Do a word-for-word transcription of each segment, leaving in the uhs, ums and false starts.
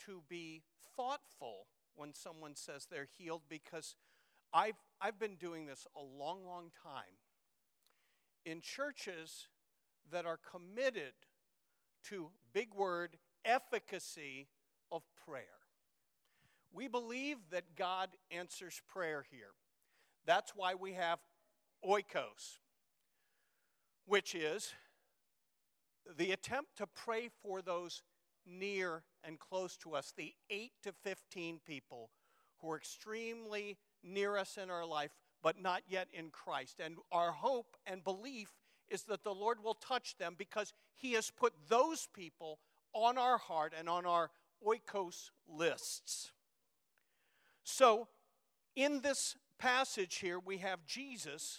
to be thoughtful when someone says they're healed, because I've, I've been doing this a long, long time in churches that are committed to, big word, efficacy of prayer. We believe that God answers prayer here. That's why we have oikos, which is the attempt to pray for those near and close to us, the eight to fifteen people who are extremely near us in our life, but not yet in Christ. And our hope and belief is that the Lord will touch them, because he has put those people on our heart and on our oikos lists. So, in this passage here, we have Jesus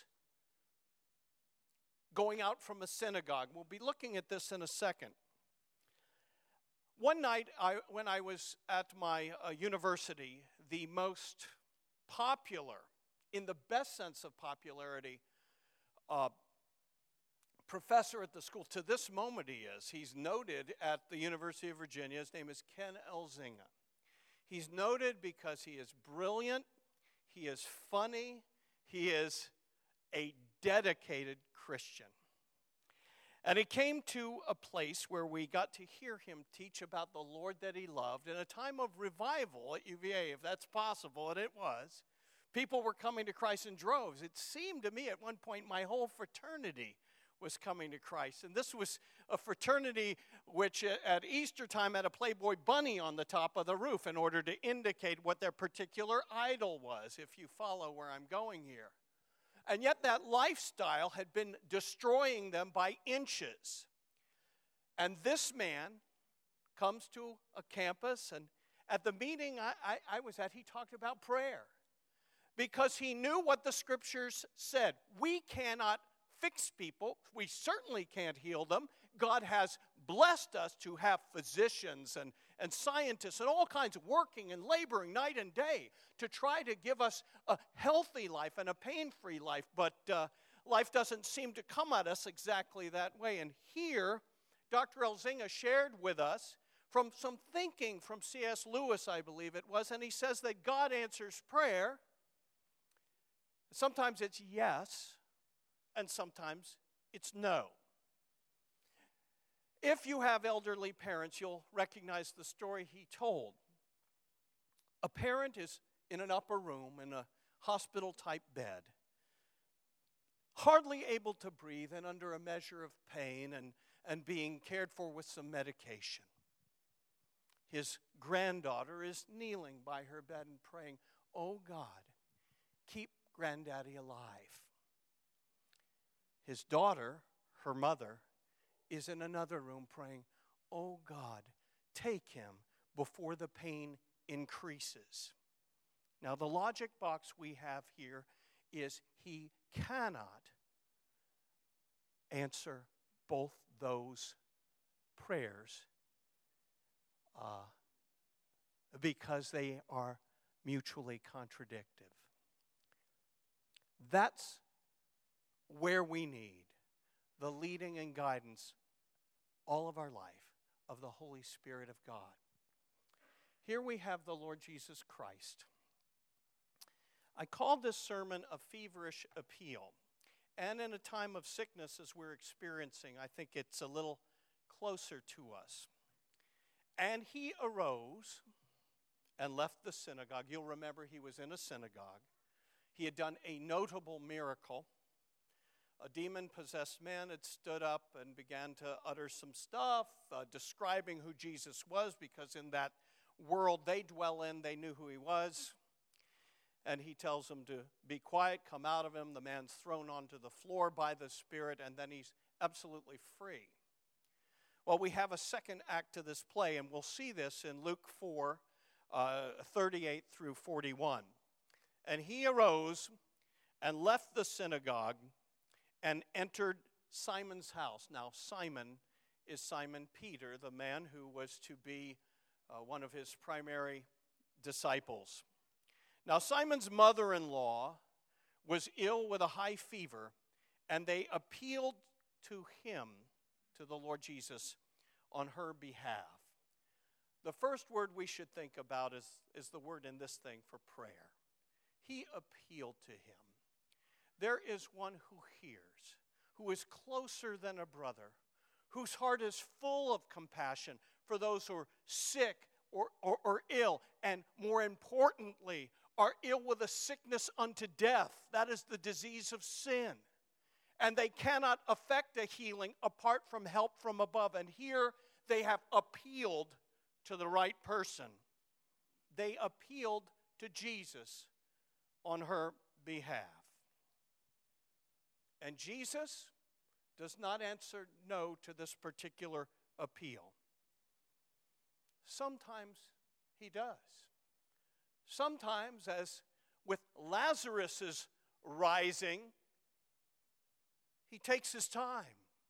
going out from a synagogue. We'll be looking at this in a second. One night, I, when I was at my uh, university, the most popular, in the best sense of popularity, uh, professor at the school, to this moment he is, he's noted at the University of Virginia. His name is Ken Elzinga. He's noted because he is brilliant, he is funny, he is a dedicated Christian. And he came to a place where we got to hear him teach about the Lord that he loved in a time of revival at U V A, if that's possible, and it was. People were coming to Christ in droves. It seemed to me at one point my whole fraternity was coming to Christ. And this was a fraternity which at Easter time had a Playboy bunny on the top of the roof in order to indicate what their particular idol was, if you follow where I'm going here. And yet that lifestyle had been destroying them by inches. And this man comes to a campus, and at the meeting I, I, I was at, he talked about prayer. Because he knew what the scriptures said. We cannot fix people. We certainly can't heal them. God has blessed us to have physicians and, and scientists and all kinds of working and laboring night and day to try to give us a healthy life and a pain-free life. But uh, life doesn't seem to come at us exactly that way. And here, Doctor Elzinga shared with us from some thinking from C S Lewis, I believe it was, and he says that God answers prayer. Sometimes it's yes, and sometimes it's no. If you have elderly parents, you'll recognize the story he told. A parent is in an upper room in a hospital-type bed, hardly able to breathe and under a measure of pain and, and being cared for with some medication. His granddaughter is kneeling by her bed and praying, "Oh God, keep Granddaddy alive." His daughter, her mother, is in another room praying, "Oh God, take him before the pain increases." Now the logic box we have here is he cannot answer both those prayers uh, because they are mutually contradictive. That's where we need the leading and guidance all of our life of the Holy Spirit of God. Here we have the Lord Jesus Christ. I called this sermon a feverish appeal. And in a time of sickness as we're experiencing, I think it's a little closer to us. And he arose and left the synagogue. You'll remember he was in a synagogue. He had done a notable miracle. A demon-possessed man had stood up and began to utter some stuff, uh, describing who Jesus was, because in that world they dwell in, they knew who he was. And he tells him to be quiet, come out of him. The man's thrown onto the floor by the Spirit, and then he's absolutely free. Well, we have a second act to this play, and we'll see this in Luke four, uh, thirty-eight through forty-one. And he arose and left the synagogue and entered Simon's house. Now, Simon is Simon Peter, the man who was to be uh, one of his primary disciples. Now, Simon's mother-in-law was ill with a high fever, and they appealed to him, to the Lord Jesus, on her behalf. The first word we should think about is, is the word in this thing for prayer. He appealed to him. There is one who hears, who is closer than a brother, whose heart is full of compassion for those who are sick or, or, or ill, and more importantly, are ill with a sickness unto death. That is the disease of sin. And they cannot effect a healing apart from help from above. And here they have appealed to the right person. They appealed to Jesus on her behalf. And Jesus does not answer no to this particular appeal. Sometimes he does. Sometimes, as with Lazarus' rising, he takes his time.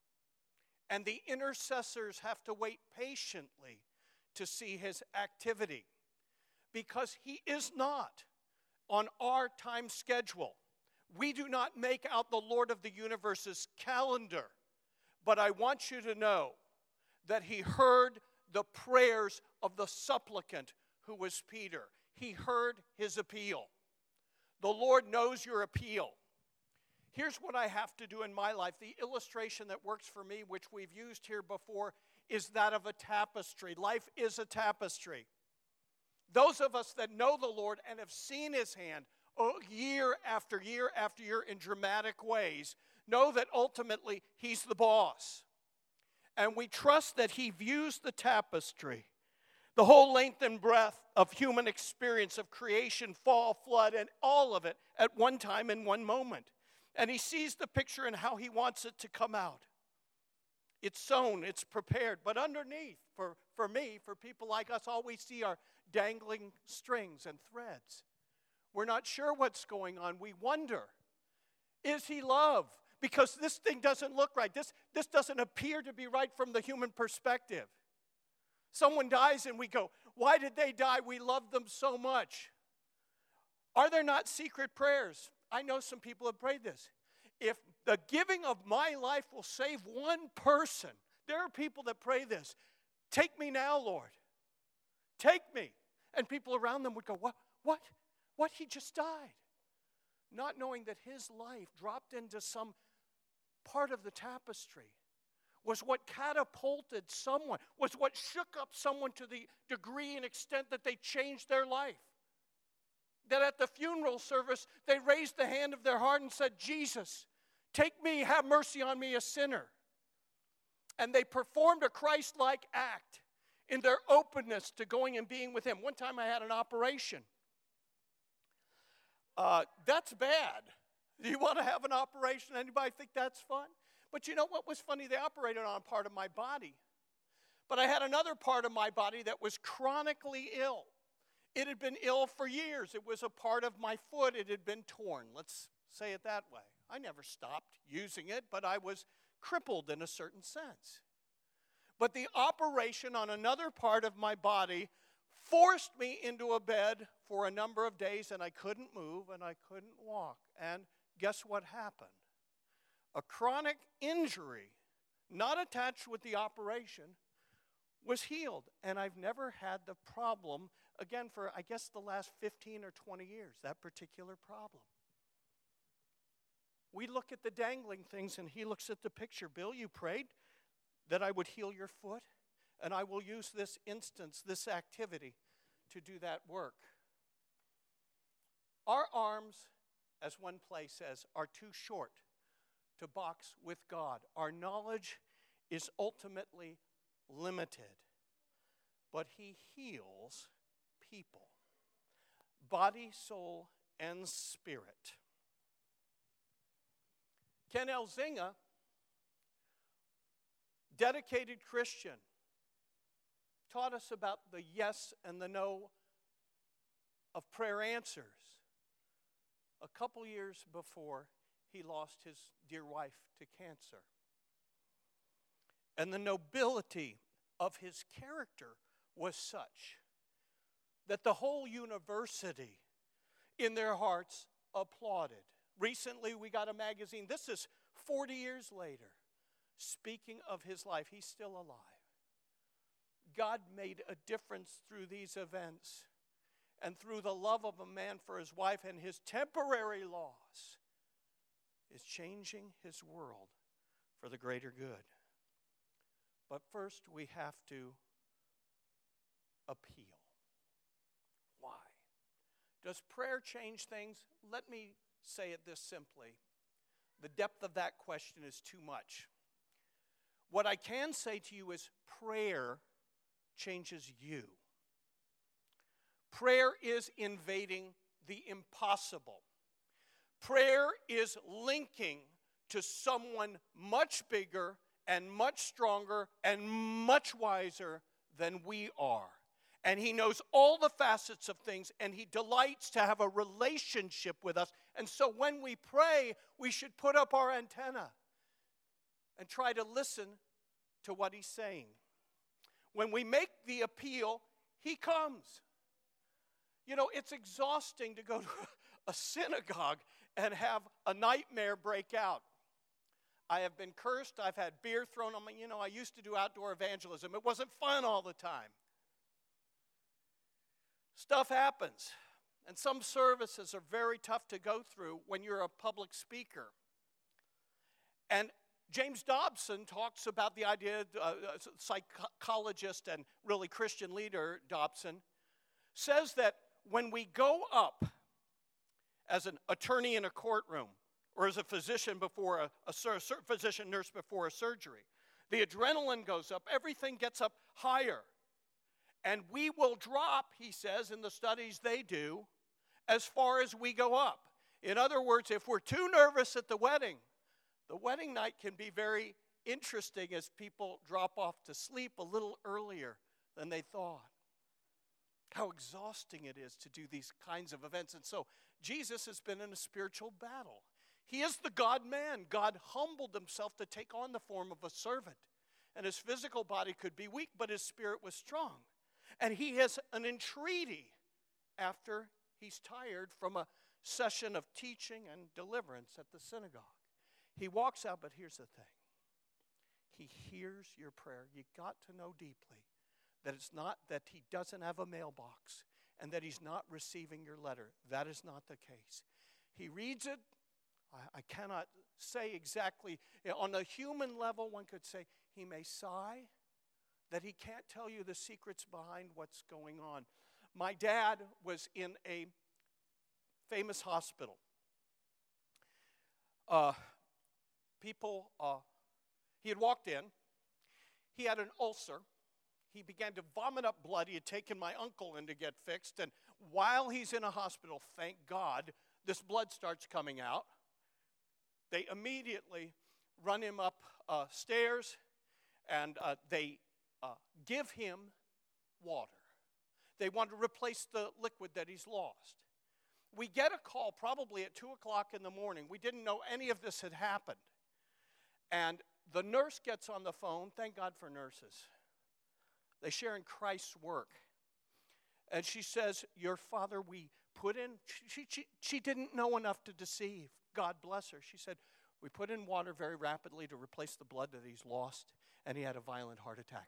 And the intercessors have to wait patiently to see his activity, because he is not on our time schedule. We do not make out the Lord of the universe's calendar, but I want you to know that he heard the prayers of the supplicant who was Peter. He heard his appeal. The Lord knows your appeal. Here's what I have to do in my life. The illustration that works for me, which we've used here before, is that of a tapestry. Life is a tapestry. Those of us that know the Lord and have seen his hand oh, year after year after year in dramatic ways know that ultimately he's the boss. And we trust that he views the tapestry, the whole length and breadth of human experience of creation, fall, flood, and all of it at one time in one moment. And he sees the picture and how he wants it to come out. It's sown, it's prepared. But underneath, for, for me, for people like us, all we see are dangling strings and threads. We're not sure what's going on. We wonder, is he love? Because this thing doesn't look right. This, this doesn't appear to be right from the human perspective. Someone dies and we go, why did they die? We love them so much. Are there not secret prayers? I know some people have prayed this. If the giving of my life will save one person, there are people that pray this. Take me now, Lord. Take me. And people around them would go, what? What? What? He just died. Not knowing that his life dropped into some part of the tapestry was what catapulted someone, was what shook up someone to the degree and extent that they changed their life. That at the funeral service, they raised the hand of their heart and said, Jesus, take me, have mercy on me, a sinner. And they performed a Christ-like act in their openness to going and being with him. One time I had an operation. Uh, that's bad. Do you want to have an operation? Anybody think that's fun? But you know what was funny? They operated on a part of my body. But I had another part of my body that was chronically ill. It had been ill for years. It was a part of my foot. It had been torn. Let's say it that way. I never stopped using it, but I was crippled in a certain sense. But the operation on another part of my body forced me into a bed for a number of days, and I couldn't move and I couldn't walk. And guess what happened? A chronic injury, not attached with the operation, was healed. And I've never had the problem, again, for I guess the last fifteen or twenty years, that particular problem. We look at the dangling things and he looks at the picture. Bill, you prayed that I would heal your foot, and I will use this instance, this activity, to do that work. Our arms, as one place says, are too short to box with God. Our knowledge is ultimately limited, but he heals people, body, soul, and spirit. Ken Elzinga, dedicated Christian, taught us about the yes and the no of prayer answers a couple years before he lost his dear wife to cancer. And the nobility of his character was such that the whole university in their hearts applauded. Recently we got a magazine, this is forty years later, speaking of his life. He's still alive. God made a difference through these events and through the love of a man for his wife, and his temporary loss is changing his world for the greater good. But first, we have to appeal. Why? Does prayer change things? Let me say it this simply. The depth of that question is too much. What I can say to you is prayer changes you. Prayer is invading the impossible. Prayer is linking to someone much bigger and much stronger and much wiser than we are. And he knows all the facets of things, and he delights to have a relationship with us. And so when we pray, we should put up our antenna and try to listen to what he's saying. When we make the appeal, he comes. You know, it's exhausting to go to a synagogue and have a nightmare break out. I have been cursed. I've had beer thrown on me. You know, I used to do outdoor evangelism. It wasn't fun all the time. Stuff happens. And some services are very tough to go through when you're a public speaker. And James Dobson talks about the idea, uh, psychologist and really Christian leader Dobson, says that when we go up as an attorney in a courtroom or as a physician before a, a sur- physician nurse before a surgery, the adrenaline goes up, everything gets up higher. And we will drop, he says, in the studies they do, as far as we go up. In other words, if we're too nervous at the wedding, the wedding night can be very interesting as people drop off to sleep a little earlier than they thought. How exhausting it is to do these kinds of events. And so Jesus has been in a spiritual battle. He is the God-man. God humbled himself to take on the form of a servant. And his physical body could be weak, but his spirit was strong. And he has an entreaty after he's tired from a session of teaching and deliverance at the synagogue. He walks out, but here's the thing. He hears your prayer. You got to know deeply that it's not that he doesn't have a mailbox and that he's not receiving your letter. That is not the case. He reads it. I, I cannot say exactly. On a human level, one could say he may sigh, that he can't tell you the secrets behind what's going on. My dad was in a famous hospital. Uh, people, uh, he had walked in. He had an ulcer. He began to vomit up blood. He had taken my uncle in to get fixed. And while he's in a hospital, thank God, this blood starts coming out. They immediately run him up uh, stairs, and uh, they uh, give him water. They want to replace the liquid that he's lost. We get a call probably at two o'clock in the morning. We didn't know any of this had happened. And the nurse gets on the phone. Thank God for nurses. They share in Christ's work. And she says, your father, we put in, she, she, she didn't know enough to deceive. God bless her. She said, we put in water very rapidly to replace the blood that he's lost, and he had a violent heart attack.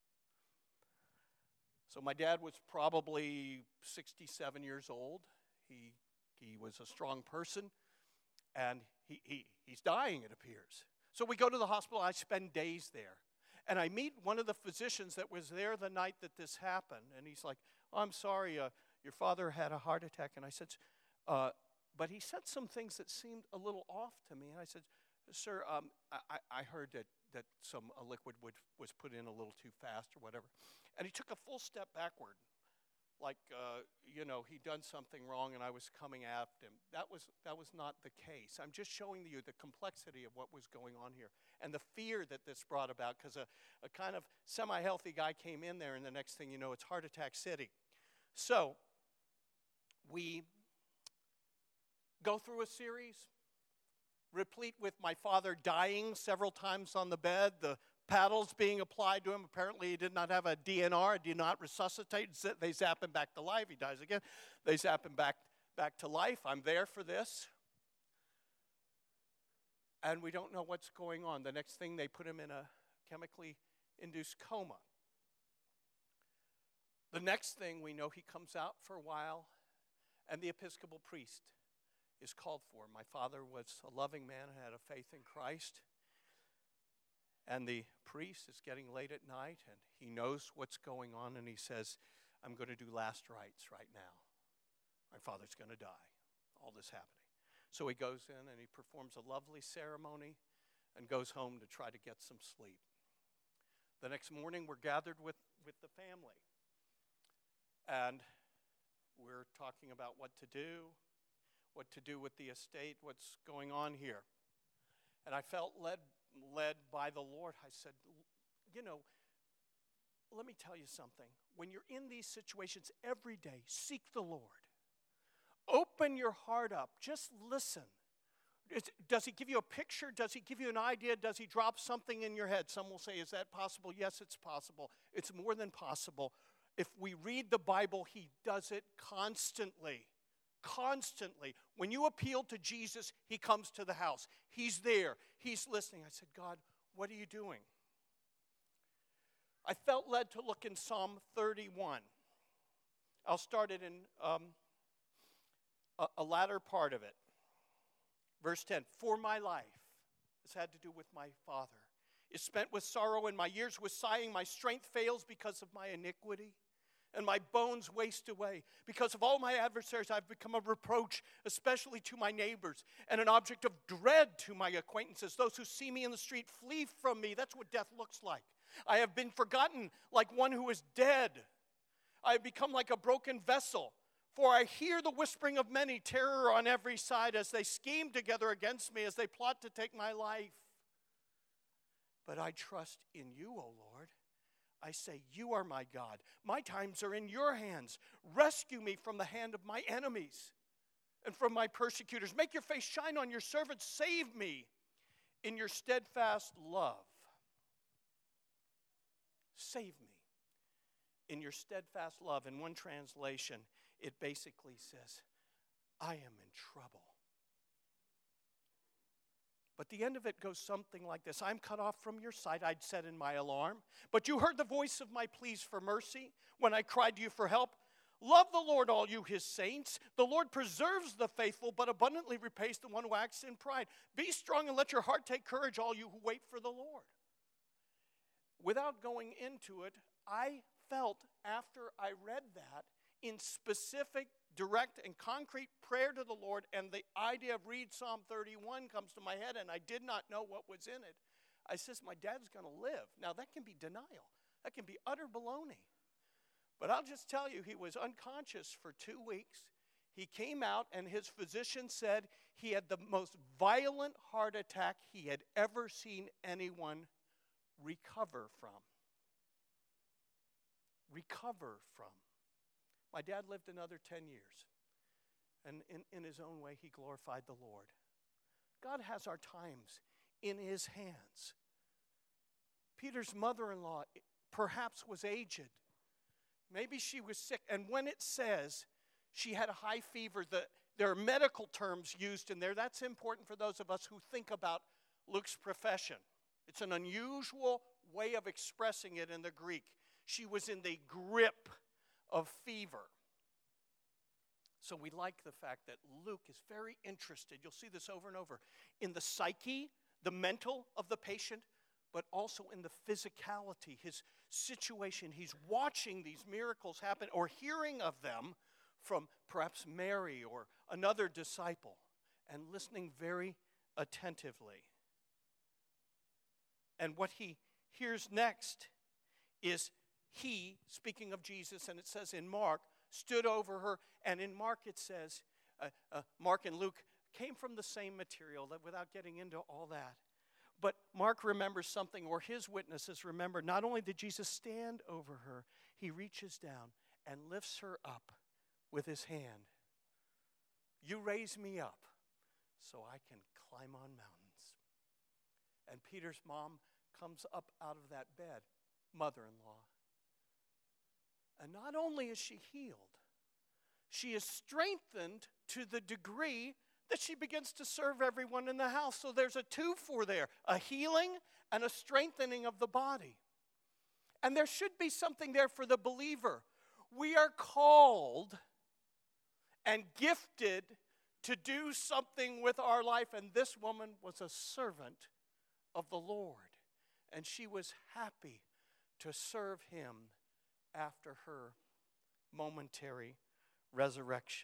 So my dad was probably sixty-seven years old. He he was a strong person, and he, he he's dying, it appears. So we go to the hospital. I spend days there. And I meet one of the physicians that was there the night that this happened. And he's like, oh, I'm sorry, uh, your father had a heart attack. And I said, uh, but he said some things that seemed a little off to me. And I said, sir, um, I, I heard that, that some uh, liquid would, was put in a little too fast or whatever. And he took a full step backward, like, uh, you know, he'd done something wrong and I was coming after him. That was, that was not the case. I'm just showing you the complexity of what was going on here and the fear that this brought about, because a, a kind of semi-healthy guy came in there, and the next thing you know, it's heart attack city. So we go through a series replete with my father dying several times on the bed, the paddles being applied to him. Apparently he did not have a D N R, did not resuscitate. They zap him back to life. He dies again. They zap him back, back to life. I'm there for this. And we don't know what's going on. The next thing, they put him in a chemically induced coma. The next thing we know, he comes out for a while, and the Episcopal priest is called for. My father was a loving man and had a faith in Christ. And the priest is getting late at night, and he knows what's going on, and he says, I'm going to do last rites right now. My father's going to die. All this happening. So he goes in, and he performs a lovely ceremony and goes home to try to get some sleep. The next morning, we're gathered with, with the family. And we're talking about what to do, what to do with the estate, what's going on here. And I felt led led by the Lord. I said, you know, let me tell you something. When you're in these situations every day, seek the Lord. Open your heart up. Just listen. Does he give you a picture? Does he give you an idea? Does he drop something in your head? Some will say, is that possible? Yes, it's possible. It's more than possible. If we read the Bible, he does it constantly. Constantly. When you appeal to Jesus, he comes to the house. He's there. He's listening. I said, God, what are you doing? I felt led to look in Psalm thirty-one. I'll start it in um, a, a latter part of it. Verse ten, for my life, this had to do with my father, is spent with sorrow, and my years with sighing. My strength fails because of my iniquity, and my bones waste away. Because of all my adversaries, I've become a reproach, especially to my neighbors, and an object of dread to my acquaintances. Those who see me in the street flee from me. That's what death looks like. I have been forgotten like one who is dead. I have become like a broken vessel. For I hear the whispering of many, terror on every side, as they scheme together against me, as they plot to take my life. But I trust in you, O Lord. I say, you are my God. My times are in your hands. Rescue me from the hand of my enemies and from my persecutors. Make your face shine on your servants. Save me in your steadfast love. Save me in your steadfast love. In one translation, it basically says, I am in trouble. But the end of it goes something like this. I'm cut off from your sight, I'd said in my alarm. But you heard the voice of my pleas for mercy when I cried to you for help. Love the Lord, all you his saints. The Lord preserves the faithful, but abundantly repays the one who acts in pride. Be strong and let your heart take courage, all you who wait for the Lord. Without going into it, I felt after I read that, in specific, direct, and concrete prayer to the Lord, and the idea of read Psalm thirty-one comes to my head, and I did not know what was in it. I says, my dad's going to live. Now, that can be denial. That can be utter baloney. But I'll just tell you, he was unconscious for two weeks. He came out, and his physician said he had the most violent heart attack he had ever seen anyone recover from. Recover from. My dad lived another ten years. And in, in his own way, he glorified the Lord. God has our times in his hands. Peter's mother-in-law perhaps was aged. Maybe she was sick. And when it says she had a high fever, the, there are medical terms used in there. That's important for those of us who think about Luke's profession. It's an unusual way of expressing it in the Greek. She was in the grip of fever. So we like the fact that Luke is very interested, you'll see this over and over, in the psyche, the mental of the patient, but also in the physicality, his situation. He's watching these miracles happen or hearing of them from perhaps Mary or another disciple and listening very attentively. And what he hears next is he, speaking of Jesus, and it says in Mark, stood over her, and in Mark it says, uh, uh, Mark and Luke came from the same material, that without getting into all that. But Mark remembers something, or his witnesses remember, not only did Jesus stand over her, he reaches down and lifts her up with his hand. You raise me up so I can climb on mountains. And Peter's mom comes up out of that bed, mother-in-law. And not only is she healed, she is strengthened to the degree that she begins to serve everyone in the house. So there's a two-for there, a healing and a strengthening of the body. And there should be something there for the believer. We are called and gifted to do something with our life. And this woman was a servant of the Lord. And she was happy to serve him after her momentary resurrection.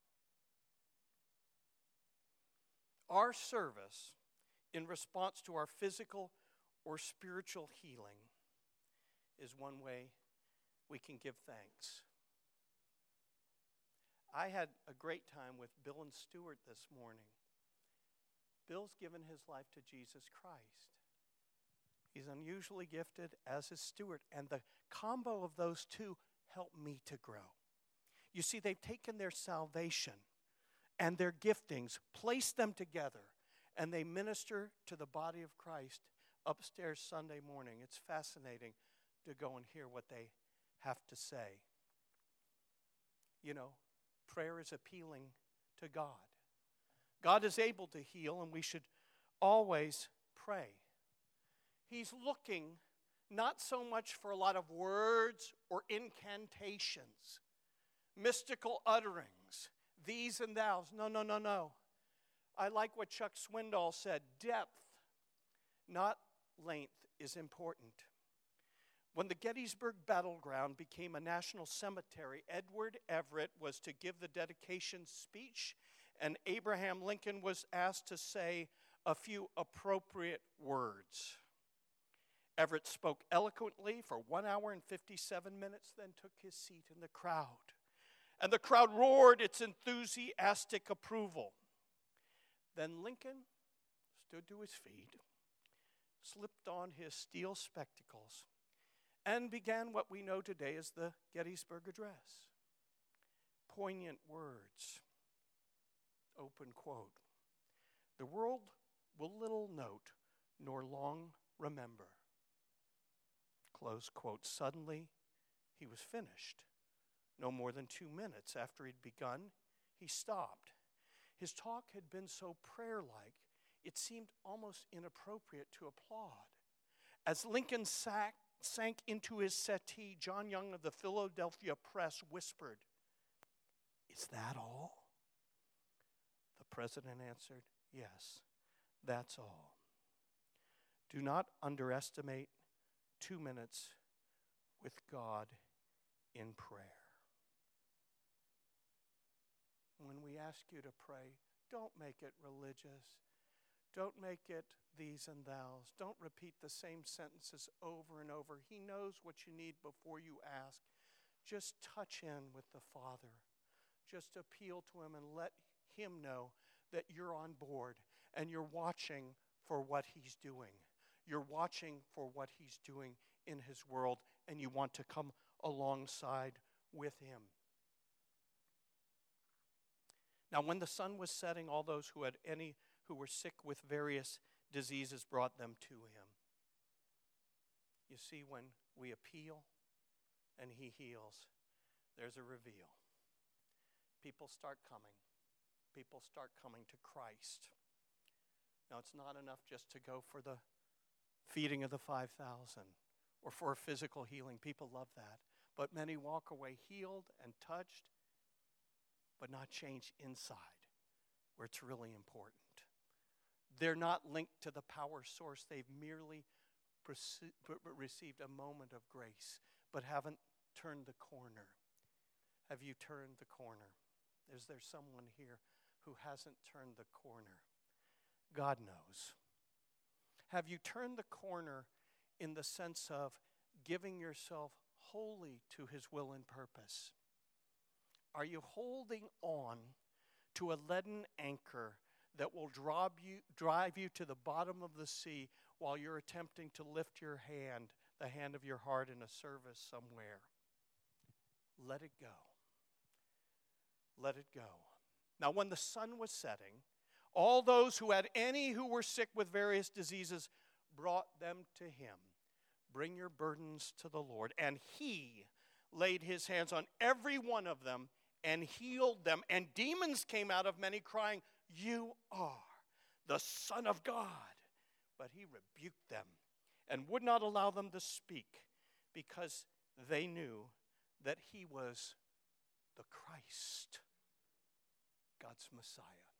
Our service in response to our physical or spiritual healing is one way we can give thanks. I had a great time with Bill and Stuart this morning. Bill's given his life to Jesus Christ. He's unusually gifted, as is Stuart, and the combo of those two helped me to grow. You see, they've taken their salvation and their giftings, placed them together, and they minister to the body of Christ upstairs Sunday morning. It's fascinating to go and hear what they have to say. You know, prayer is appealing to God. God is able to heal, and we should always pray. He's looking not so much for a lot of words or incantations, mystical utterings, these and thous. No, no, no, no. I like what Chuck Swindoll said. Depth, not length, is important. When the Gettysburg Battleground became a national cemetery, Edward Everett was to give the dedication speech, and Abraham Lincoln was asked to say a few appropriate words. Everett spoke eloquently for one hour and fifty-seven minutes, then took his seat in the crowd. And the crowd roared its enthusiastic approval. Then Lincoln stood to his feet, slipped on his steel spectacles, and began what we know today as the Gettysburg Address. Poignant words. Open quote. The world will little note nor long remember. Close quote. Suddenly, he was finished. No more than two minutes after he'd begun, he stopped. His talk had been so prayer-like, it seemed almost inappropriate to applaud. As Lincoln sat sank into his settee, John Young of the Philadelphia Press whispered, "Is that all?" The president answered, "Yes, that's all." Do not underestimate two minutes with God in prayer. When we ask you to pray, don't make it religious. Don't make it these and thous. Don't repeat the same sentences over and over. He knows what you need before you ask. Just touch in with the Father. Just appeal to him and let him know that you're on board and you're watching for what he's doing. You're watching for what he's doing in his world, and you want to come alongside with him. Now, when the sun was setting, all those who had any who were sick with various diseases brought them to him. You see, when we appeal and he heals, there's a reveal. People start coming. People start coming to Christ. Now, it's not enough just to go for the feeding of the five thousand or for a physical healing. People love that. But many walk away healed and touched, but not changed inside, where it's really important. They're not linked to the power source. They've merely perce- received a moment of grace, but haven't turned the corner. Have you turned the corner? Is there someone here who hasn't turned the corner? God knows. Have you turned the corner in the sense of giving yourself wholly to his will and purpose? Are you holding on to a leaden anchor that will drive you, drive you to the bottom of the sea while you're attempting to lift your hand, the hand of your heart, in a service somewhere? Let it go. Let it go. Now, when the sun was setting, all those who had any who were sick with various diseases brought them to him. Bring your burdens to the Lord. And he laid his hands on every one of them and healed them. And demons came out of many, crying, "You are the Son of God." But he rebuked them and would not allow them to speak, because they knew that he was the Christ, God's Messiah.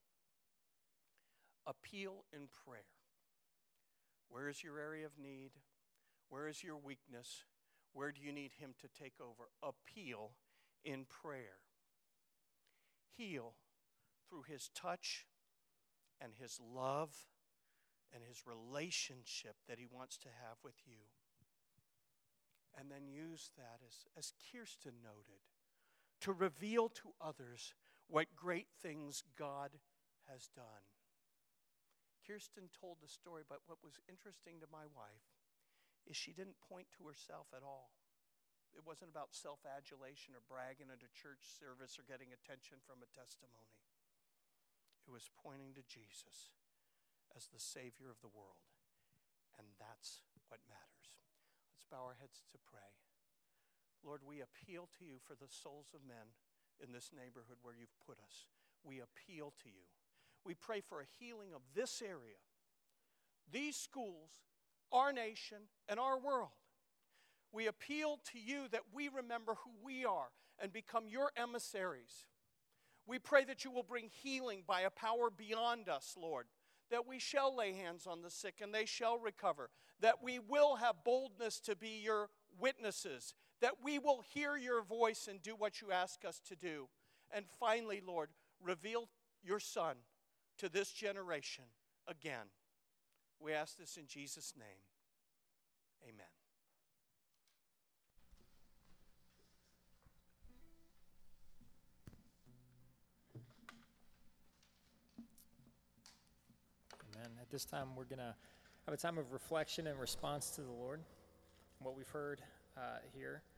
Appeal in prayer. Where is your area of need? Where is your weakness? Where do you need him to take over? Appeal in prayer. Heal through his touch and his love and his relationship that he wants to have with you. And then use that, as, as Kirsten noted, to reveal to others what great things God has done. Kirsten told the story, but what was interesting to my wife is she didn't point to herself at all. It wasn't about self-adulation or bragging at a church service or getting attention from a testimony. It was pointing to Jesus as the Savior of the world. And that's what matters. Let's bow our heads to pray. Lord, we appeal to you for the souls of men in this neighborhood where you've put us. We appeal to you. We pray for a healing of this area, these schools, our nation, and our world. We appeal to you that we remember who we are and become your emissaries. We pray that you will bring healing by a power beyond us, Lord, that we shall lay hands on the sick and they shall recover, that we will have boldness to be your witnesses, that we will hear your voice and do what you ask us to do. And finally, Lord, reveal your Son to this generation again. We ask this in Jesus' name. Amen. Amen. At this time, we're going to have a time of reflection and response to the Lord, what we've heard uh, here.